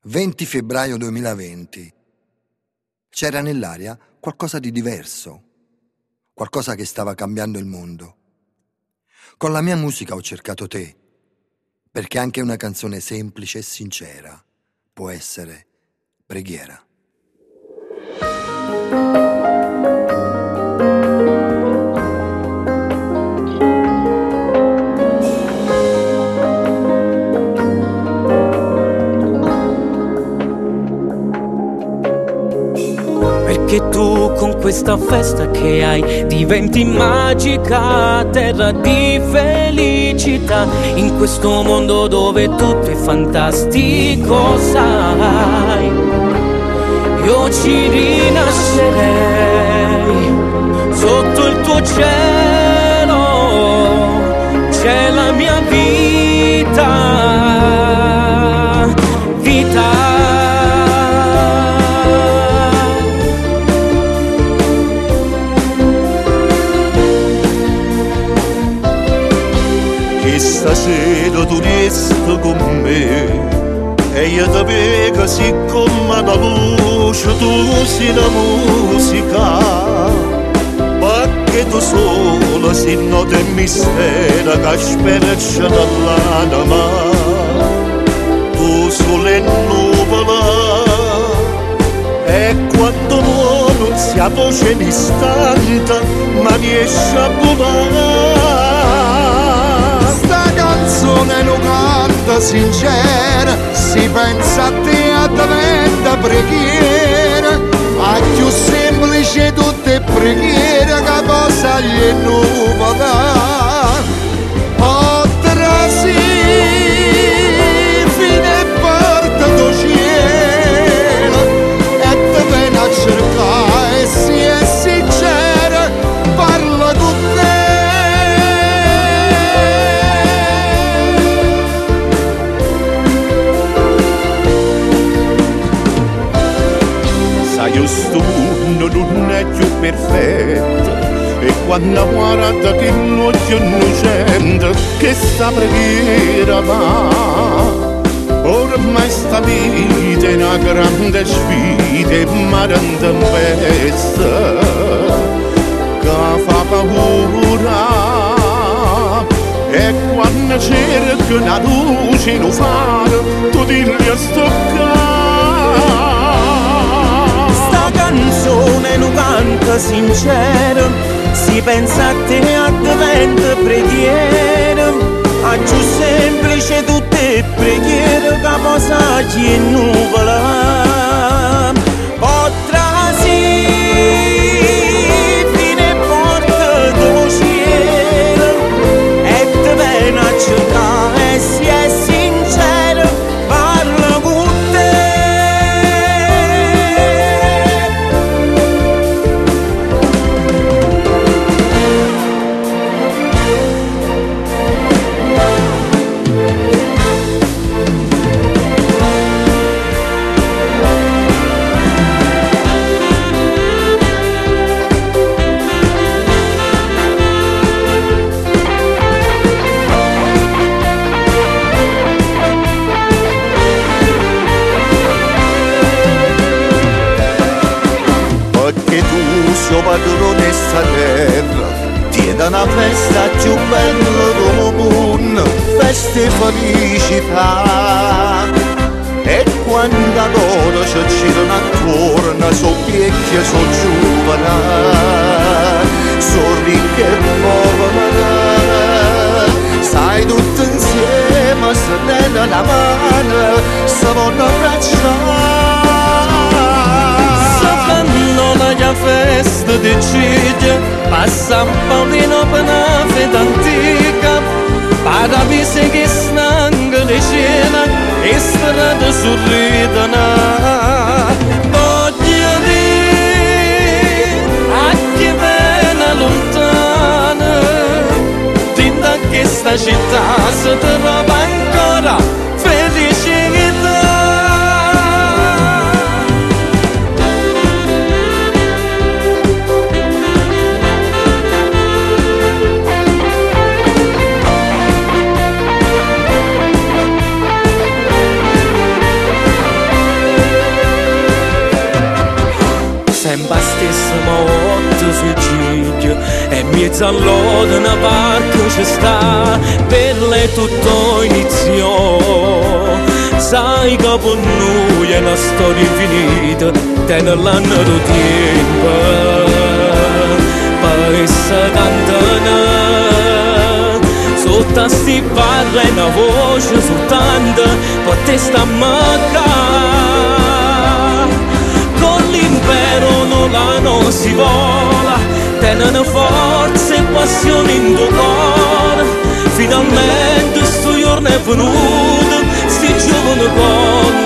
20 febbraio 2020. C'era nell'aria qualcosa di diverso, qualcosa che stava cambiando il mondo. Con la mia musica ho cercato te, perché anche una canzone semplice e sincera può essere preghiera. Perché tu con questa festa che hai diventi magica, terra di felicità. In questo mondo dove tutto è fantastico, sai, io ci rinascerei sotto il tuo cielo. C'è la mia vita, vita. Stasera tu resti con me e io ti vedo siccome da luce tu sei la musica, perché tu sola sei nota e mistero che sperici dall'anima. Tu sole e nuvola e quando non si ha voce in istante ma riesce a volare. Canzone lo canta sincera, si pensa a te a diventa preghiera, a più semplice tutte preghiere che possa gli nuvola. Potrà sì, fine e porta do cielo, e te viene a cercare e si è sincera, parla con te. Questo mondo non è più perfetto e quando guarda che l'occhio innocente che sta preghiera va, ormai sta vita è una grande sfida e mare in tempesta che fa paura, e quando cerca una luce in un faro tu dirgli a stoccare. Canzone non canta sincera, si pensa a te a diventa preghiera, a giù semplice tutte preghiere che posa chi è nuvola. Potrà sì, fine e porta do cielo, e te viene a cercare e si è sincera, parla con te. Padrone sta terra, tiene una festa più bella del mondo, festa e felicità. E quando loro ci girano attorno, sono vecchie, sono giovani, sono ricche e povere, sai tutti insieme, se danno la mano, si vanno abbracciare. La festa di Ciglia passa un po' di notte una festa antica, paradiso che stanca di cena e strada sorridono. Voglio dire a chi viene lontana, tinta che sta città si trova ancora felicità. mezzo all'oda una barca ci sta, per lei tutto iniziò. Sai che per noi è una storia infinita, tenere l'anno del tempo, per essere cantano, sotto a sti parla una voce soltanto, per te sta con l'impero non si vola, tenen forza e passione in tuo cuore, finalmente sto giorno è venuto, sti giovane con